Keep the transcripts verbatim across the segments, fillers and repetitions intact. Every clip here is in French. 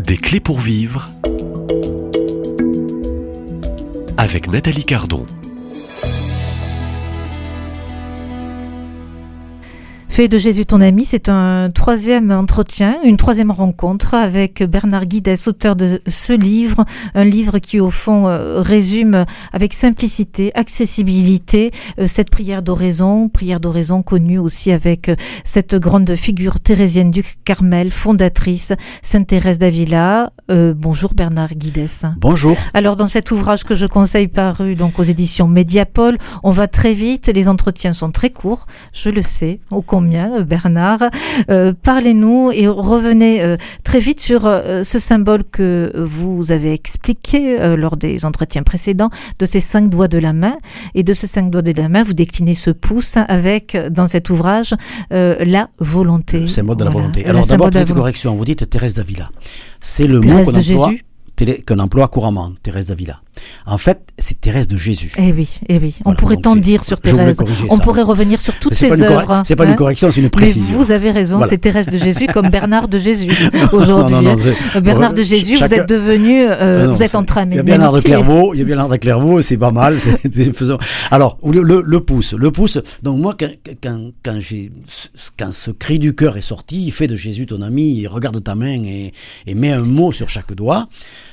Des clés pour vivre avec Nathalie Cardon. Fais de Jésus ton ami, c'est un troisième entretien, une troisième rencontre avec Bernard Guidez, auteur de ce livre, un livre qui au fond euh, résume avec simplicité, accessibilité, euh, cette prière d'oraison, prière d'oraison connue aussi avec euh, cette grande figure thérésienne du Carmel, fondatrice, Sainte Thérèse d'Avila. Euh, bonjour Bernard Guidez. Bonjour. Alors dans cet ouvrage que je conseille paru donc aux éditions Mediapol, on va très vite, les entretiens sont très courts, je le sais, au combien Bernard, euh, parlez-nous et revenez euh, très vite sur euh, ce symbole que vous avez expliqué euh, lors des entretiens précédents, de ces cinq doigts de la main, et de ces cinq doigts de la main, vous déclinez ce pouce avec, dans cet ouvrage, euh, la volonté. Le symbole de la voilà. volonté. Alors d'abord, petite correction, vous dites Thérèse d'Avila. C'est le Thérèse mot qu'on de emploie, Jésus. télé, qu'on emploie couramment, Thérèse d'Avila. En fait, c'est Thérèse de Jésus. Eh oui, eh oui. Voilà, on pourrait donc tant c'est- dire sur je voulais Thérèse. corriger On ça. pourrait revenir sur toutes C'est ses pas une corre- œuvres. C'est pas hein. une correction, c'est une Mais précision. vous avez raison, Voilà. c'est Thérèse de Jésus comme Bernard de Jésus aujourd'hui. Non, non, non, c'est- Bernard de Jésus, Chacun- vous êtes devenu, euh, Ah non, vous êtes c'est- entré à Il y a Bernard de amitié. Clairvaux, il y a Bernard de Clairvaux, c'est pas mal. c'est- c'est faisant. Alors, le, le, le pouce, le pouce. Donc moi, quand, quand, quand j'ai, quand ce cri du cœur est sorti, fais de Jésus ton ami, regarde ta main et, et mets un mot sur chaque doigt.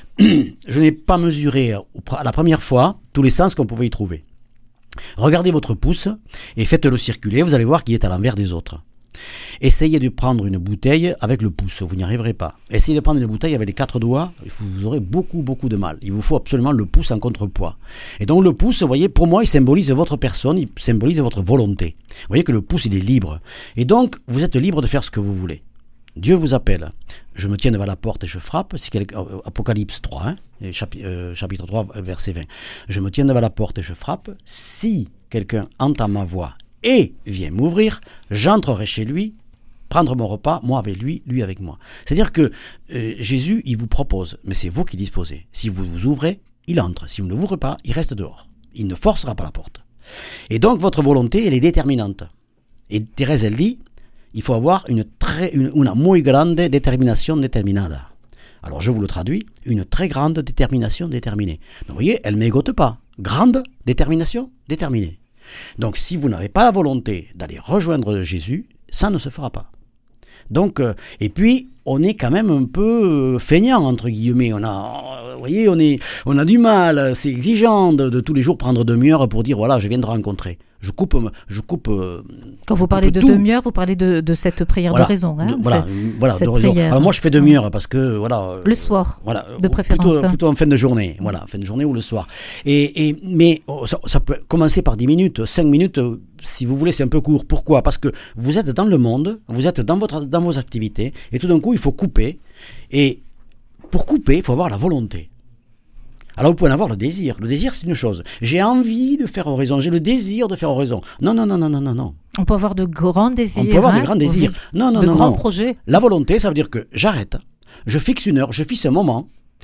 Je n'ai pas mesuré à la première fois tous les sens qu'on pouvait y trouver. Regardez votre pouce et faites-le circuler, vous allez voir qu'il est à l'envers des autres. Essayez de prendre une bouteille avec le pouce, vous n'y arriverez pas. Essayez de prendre une bouteille avec les quatre doigts, vous aurez beaucoup beaucoup de mal. Il vous faut absolument le pouce en contrepoids. Et donc le pouce, vous voyez, pour moi, il symbolise votre personne, il symbolise votre volonté. Vous voyez que le pouce, il est libre. Et donc, vous êtes libre de faire ce que vous voulez. Dieu vous appelle. Je me tiens devant la porte et je frappe. C'est quel... Apocalypse trois, hein, chapitre, euh, chapitre trois, verset vingt. Je me tiens devant la porte et je frappe. Si quelqu'un entend ma voix et vient m'ouvrir, j'entrerai chez lui, prendre mon repas, moi avec lui, lui avec moi. C'est-à-dire que euh, Jésus, il vous propose, mais c'est vous qui disposez. Si vous vous ouvrez, il entre. Si vous ne l'ouvrez pas, il reste dehors. Il ne forcera pas la porte. Et donc, votre volonté, elle est déterminante. Et Thérèse, elle dit, il faut avoir une très, une, una muy grande determinación determinada. Alors je vous le traduis, une très grande détermination déterminée. Donc vous voyez, elle ne mégote pas. Grande détermination déterminée. Donc si vous n'avez pas la volonté d'aller rejoindre Jésus, ça ne se fera pas. Donc, euh, et puis, on est quand même un peu euh, feignant, entre guillemets. On a, euh, vous voyez, on, est, on a du mal, c'est exigeant de, de tous les jours prendre demi-heure pour dire, voilà, je viens de rencontrer. Je coupe, je coupe. Euh, Quand vous parlez de tout. demi-heure, vous parlez de, de cette prière Voilà, d'oraison. Hein, de, voilà, c'est- voilà, cette d'oraison. prière. Alors moi, je fais demi-heure parce que voilà. euh, Le soir, voilà, de euh, préférence. Plutôt, plutôt en fin de journée, voilà, fin de journée ou le soir. Et, et mais oh, ça, ça peut commencer par dix minutes, cinq minutes, euh, si vous voulez, c'est un peu court. Pourquoi ? Parce que vous êtes dans le monde, vous êtes dans votre, dans vos activités, et tout d'un coup, il faut couper. Et pour couper, il faut avoir la volonté. Alors vous pouvez en avoir le désir. Le désir, c'est une chose. J'ai envie de faire oraison. J'ai le désir de faire oraison. Non, non, non, non, non, non, non. On peut avoir de grands désirs. On peut avoir hein, de grands désirs. Non, non, de non, grands non. projets. La volonté, ça veut dire que j'arrête, je fixe une heure, je fixe un moment,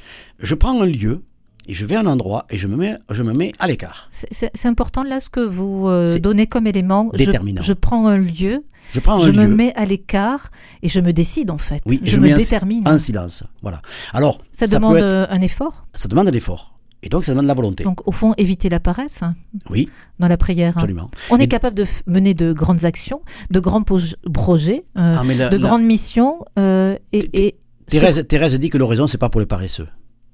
je prends un lieu et je vais à un endroit et je me mets, je me mets à l'écart. C'est, c'est- c'est important là ce que vous euh, C'est donnez comme élément. Je, déterminant. je prends un lieu, Je prends je un me lieu. mets à l'écart et je me décide en fait. Oui, je, je me mets en- détermine. En silence. Voilà. Alors, ça, ça demande peut être- euh, un effort. ça demande un effort. Et donc, ça demande de la volonté. Donc au fond, éviter la paresse hein, Oui, dans la prière. hein. absolument. On est Et- capable de f- mener de grandes actions, de grands poj- projets, euh, Ah, mais la- de la- grandes missions euh, et, et Thérèse, Thérèse dit que l'oraison, c'est pas pour les paresseux.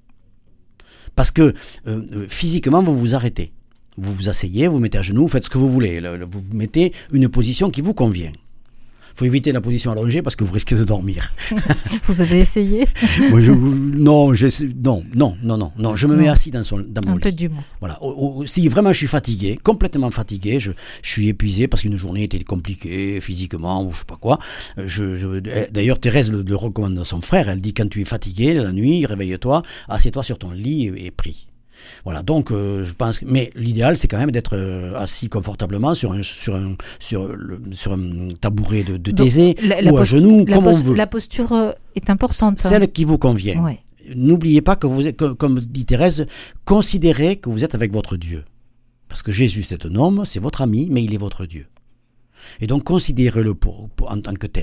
Parce que euh, euh, physiquement, vous vous arrêtez. Vous vous asseyez, vous mettez à genoux, vous faites ce que vous voulez. Le- le- vous mettez une position qui vous convient. Il faut éviter la position allongée parce que vous risquez de dormir. vous avez essayé Moi, je, non, je, non, non, non, non, non, je me Non. mets assis dans, son, dans mon un peu lit. d'humour. Voilà. Au- au- si vraiment je suis fatigué, complètement fatigué, je, je suis épuisé parce qu'une journée était compliquée physiquement ou je sais pas quoi. Je, je, d'ailleurs, Thérèse le, le recommande à son frère. Elle dit quand tu es fatigué la nuit, réveille-toi, assieds-toi sur ton lit et, et prie. Voilà, donc euh, je pense que, mais l'idéal c'est quand même d'être euh, assis confortablement sur un sur un sur le, sur un tabouret de, de Donc, thésée la- la ou à pos- genoux La, comme pos- on veut. la posture euh, est importante. hein. Celle qui vous convient. Ouais. N'oubliez pas que vous êtes, que- comme dit Thérèse, considérez que vous êtes avec votre Dieu. Parce que Jésus c'est un homme, c'est votre ami, mais il est votre Dieu. Et donc considérez-le pour, pour- en tant que tel.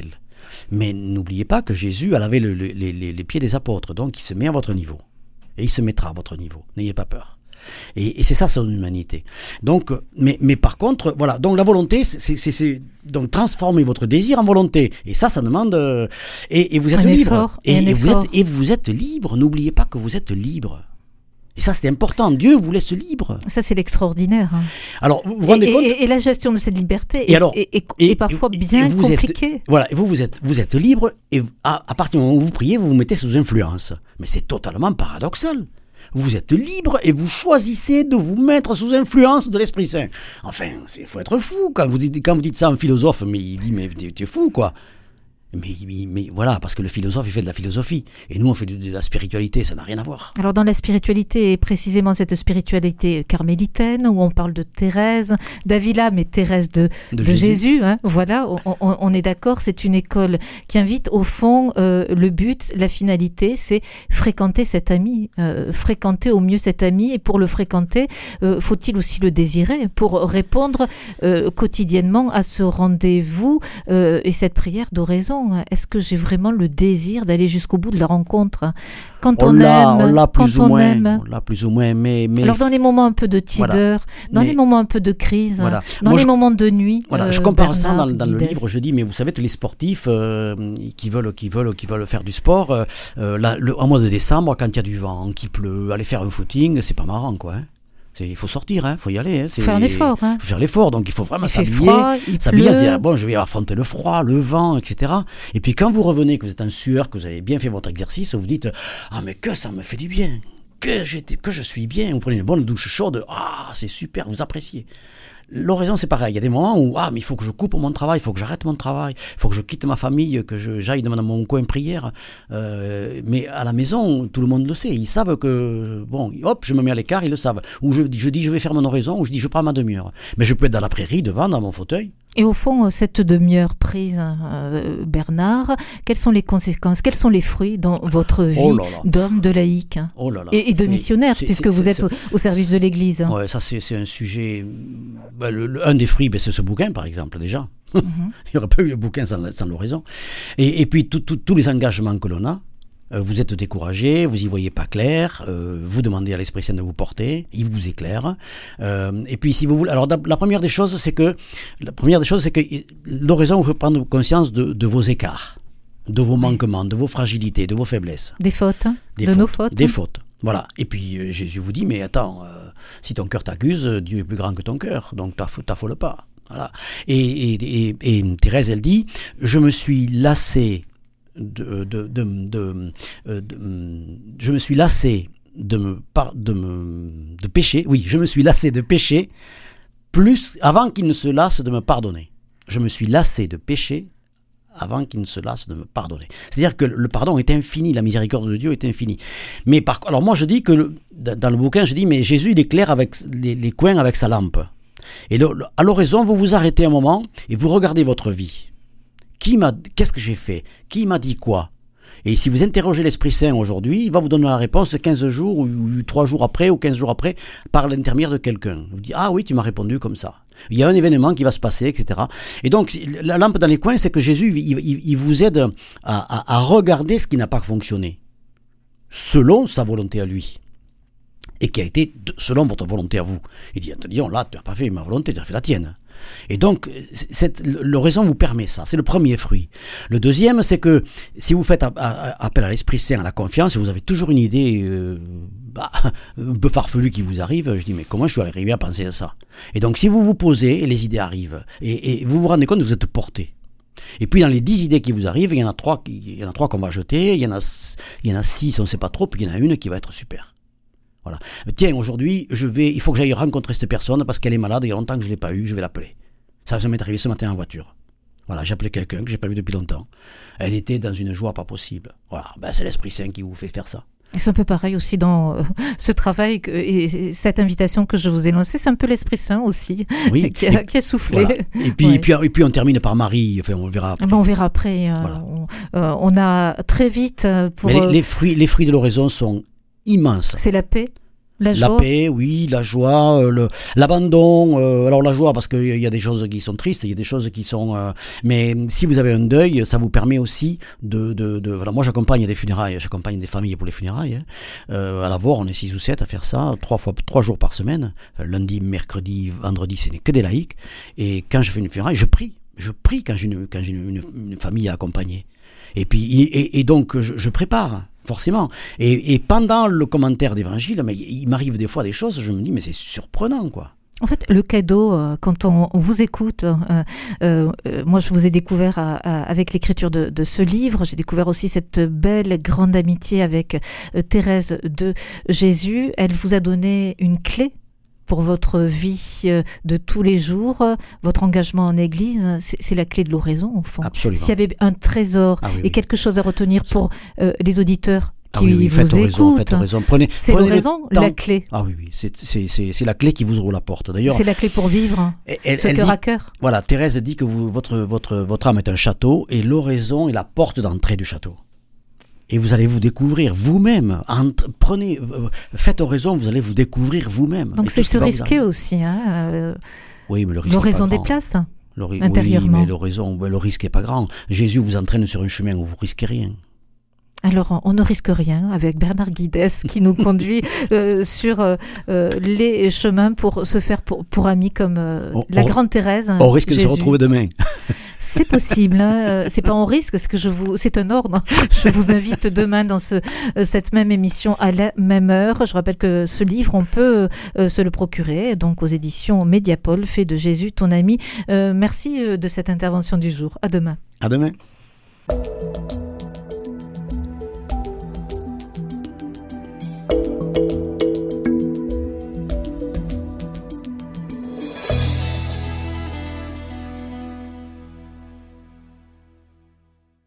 Mais n'oubliez pas que Jésus a lavé le, le, les, les pieds des apôtres, donc il se met à votre niveau. Et il se mettra à votre niveau. N'ayez pas peur. Et, et c'est ça son humanité. Donc, mais, mais par contre, voilà. Donc la volonté, c'est, c'est, c'est donc transformer votre désir en volonté. Et ça, ça demande. Euh, et, et vous êtes un libre. Effort, et, et, et vous êtes et vous êtes libre. N'oubliez pas que vous êtes libre. Et ça, c'est important. Dieu vous laisse libre. Ça, c'est l'extraordinaire. Hein. Alors, vous vous rendez et, compte et, et la gestion de cette liberté et est, alors, est, est, et, est parfois et, bien et vous compliquée. Êtes, voilà, et vous, vous êtes, vous êtes libre, et à, à partir du moment où vous priez, vous vous mettez sous influence. Mais c'est totalement paradoxal. Vous êtes libre et vous choisissez de vous mettre sous influence de l'Esprit Saint. Enfin, il faut être fou quand vous dites, quand vous dites ça à un philosophe, mais il dit, mais tu es fou, quoi. Mais, mais, mais voilà, parce que le philosophe, il fait de la philosophie. Et nous, on fait de, de la spiritualité, ça n'a rien à voir. Alors, dans la spiritualité, et précisément cette spiritualité carmélitaine, où on parle de Thérèse d'Avila, mais Thérèse de, de, de Jésus, Jésus hein, voilà, on, on, on est d'accord, c'est une école qui invite, au fond, euh, le but, la finalité, c'est fréquenter cet ami, euh, fréquenter au mieux cet ami, et pour le fréquenter, euh, faut-il aussi le désirer, pour répondre euh, quotidiennement à ce rendez-vous euh, et cette prière d'oraison. Est-ce que j'ai vraiment le désir d'aller jusqu'au bout de la rencontre ? Quand on, on l'a, aime, on l'a plus quand ou on moins, aime. On l'a plus ou moins, mais, mais... Alors dans les moments un peu de tideur, voilà. dans mais, les moments un peu de crise, voilà. dans Moi, les je, moments de nuit. Voilà, euh, je compare Bernard, ça dans, dans le livre. Je dis, mais vous savez, les sportifs euh, qui veulent, qui veulent, qui veulent faire du sport, euh, là, le, en mois de décembre, quand il y a du vent, qu'il pleut, aller faire un footing, c'est pas marrant, quoi. Hein. Il faut sortir, il hein, faut y aller. Il faut faire l'effort. Il faut faire l'effort, donc il faut vraiment il s'habiller. S'habiller, dire, bon, je vais affronter le froid, le vent, et cetera. Et puis quand vous revenez, que vous êtes en sueur, que vous avez bien fait votre exercice, vous dites, ah mais que ça me fait du bien, que, j'étais, que je suis bien. Vous prenez une bonne douche chaude, ah c'est super, vous appréciez. L'oraison, c'est pareil. Il y a des moments où, ah, mais il faut que je coupe mon travail, il faut que j'arrête mon travail, il faut que je quitte ma famille, que je, j'aille dans mon coin prière. Euh, mais à la maison, tout le monde le sait. Ils savent que, bon, hop, je me mets à l'écart, ils le savent. Ou je, je dis, je vais faire mon oraison, ou je dis, je prends ma demi-heure. Mais je peux être dans la prairie, devant, dans mon fauteuil. Et au fond, cette demi-heure prise, euh, Bernard, quelles sont les conséquences, quels sont les fruits dans votre vie oh là là. d'homme, de laïc hein, oh là là. et, et de c'est, missionnaire, c'est, puisque c'est, vous c'est, êtes au, au service de l'Église hein. Ouais, ça c'est, c'est un sujet... Ben, le, le, un des fruits, ben, c'est ce bouquin, par exemple, déjà. Mm-hmm. Il n'y aurait pas eu le bouquin sans, sans l'oraison. Et, et puis, tous les engagements que l'on a, Euh, vous êtes découragé, vous y voyez pas clair, euh, vous demandez à l'Esprit Saint de vous porter, il vous éclaire. Euh, et puis si vous voulez, alors la première des choses, c'est que la première des choses, c'est que l'oraison vous fait prendre conscience de, de vos écarts, de vos manquements, de vos fragilités, de vos faiblesses, des fautes, des de fautes, nos fautes, des fautes. Voilà. Et puis euh, Jésus vous dit, mais attends, euh, si ton cœur t'accuse, Dieu est plus grand que ton cœur, donc t'affole pas. Voilà. Et, et, et, et Thérèse, elle dit, je me suis lassée. De, de, de, de, de, de, je me suis lassé de me, de me de pécher. Oui, je me suis lassé de pécher plus avant qu'il ne se lasse de me pardonner. Je me suis lassé de pécher avant qu'il ne se lasse de me pardonner. C'est-à-dire que le pardon est infini, la miséricorde de Dieu est infinie. Mais par, alors moi je dis que le, dans le bouquin je dis mais Jésus il éclaire avec les, les coins avec sa lampe. Et le, à l'oraison vous vous arrêtez un moment et vous regardez votre vie. Qui m'a, qu'est-ce que j'ai fait ? Qui m'a dit quoi ? Et si vous interrogez l'Esprit Saint aujourd'hui, il va vous donner la réponse quinze jours ou trois jours après ou quinze jours après par l'intermédiaire de quelqu'un. Vous dites, ah oui, tu m'as répondu comme ça. Il y a un événement qui va se passer, et cetera. Et donc, la lampe dans les coins, c'est que Jésus, il, il, il vous aide à, à, à regarder ce qui n'a pas fonctionné, selon sa volonté à lui. Et qui a été selon votre volonté à vous. Il dit, attention, là, tu n'as pas fait ma volonté, tu as fait la tienne. Et donc, cette, l'oraison vous permet ça. C'est le premier fruit. Le deuxième, c'est que si vous faites appel à l'Esprit Saint, à la confiance, vous avez toujours une idée euh, bah, un peu farfelue qui vous arrive. Je dis, mais comment je suis arrivé à penser à ça ? Et donc, si vous vous posez, et les idées arrivent, et, et vous vous rendez compte que vous êtes porté. Et puis, dans les dix idées qui vous arrivent, il y en a trois, il y en a trois qu'on va jeter, il y en a, il y en a six, on ne sait pas trop, puis il y en a une qui va être super. Voilà. Tiens, aujourd'hui, je vais, il faut que j'aille rencontrer cette personne parce qu'elle est malade, il y a longtemps que je ne l'ai pas eue, je vais l'appeler. Ça, ça m'est arrivé ce matin en voiture. Voilà, j'ai appelé quelqu'un que je n'ai pas vu depuis longtemps. Elle était dans une joie pas possible. Voilà, ben, c'est l'Esprit Saint qui vous fait faire ça. Et c'est un peu pareil aussi dans euh, ce travail que, et cette invitation que je vous ai lancée, c'est un peu l'Esprit Saint aussi oui, qui, a, et, qui a soufflé. Voilà. Et, puis, ouais. et, puis, et puis on termine par Marie, enfin, on verra après. Ben, on verra après. Euh, voilà. on, euh, on a très vite... Pour, Mais les, les, fruits, les fruits de l'oraison sont immenses. C'est la paix. La joie. La paix, oui, la joie, euh, le, l'abandon. Euh, alors la joie, parce qu'il y a des choses qui sont tristes, il y a des choses qui sont... Euh, mais si vous avez un deuil, ça vous permet aussi de... de, de voilà, moi, j'accompagne des funérailles, j'accompagne des familles pour les funérailles. Hein. Euh, à la V O R, on est six ou sept à faire ça, trois, fois, trois jours par semaine. Lundi, mercredi, vendredi, ce n'est que des laïcs. Et quand je fais une funéraille, je prie. Je prie quand j'ai une, quand j'ai une, une, une famille à accompagner. Et puis, et, et donc, je, je prépare. Forcément. Et, et pendant le commentaire d'évangile, mais il m'arrive des fois des choses, je me dis, mais c'est surprenant, quoi. En fait, le cadeau, euh, quand on, on vous écoute, euh, euh, euh, moi je vous ai découvert à, à, avec l'écriture de, de ce livre, j'ai découvert aussi cette belle grande amitié avec euh, Thérèse de Jésus. Elle vous a donné une clé pour votre vie de tous les jours, votre engagement en Église, c'est, c'est la clé de l'oraison, au fond. Absolument. S'il y avait un trésor ah, oui, et oui. quelque chose à retenir pour euh, les auditeurs qui ah, oui, oui. vous faites écoutent, raison, faites raison. Prenez, c'est prenez l'oraison, la clé. Ah oui, oui, c'est, c'est, c'est, c'est la clé qui vous ouvre la porte. D'ailleurs, c'est la clé pour vivre, elle, ce elle cœur dit, à cœur. Voilà, Thérèse dit que vous, votre, votre, votre âme est un château et l'oraison est la porte d'entrée du château. Et vous allez vous découvrir vous-même. Entre, prenez, euh, faites oraison, vous allez vous découvrir vous-même. Donc et c'est se risquer aussi. Hein, euh, oui, mais le risque l'oraison est pas déplace grand. L'ori- intérieurement. Oui, mais l'oraison, le risque n'est pas grand. Jésus vous entraîne sur un chemin où vous risquez rien. Alors, on ne risque rien avec Bernard Guidez qui nous conduit euh, sur euh, les chemins pour se faire pour, pour amis comme euh, on, la on, grande Thérèse. On risque Jésus. de se retrouver demain. C'est possible, hein. C'est pas en risque, c'est que je vous, c'est un ordre. Je vous invite demain dans ce, cette même émission à la même heure. Je rappelle que ce livre, on peut euh, se le procurer, donc aux éditions Mediapol, fait de Jésus ton ami. Euh, merci de cette intervention du jour. À demain. À demain.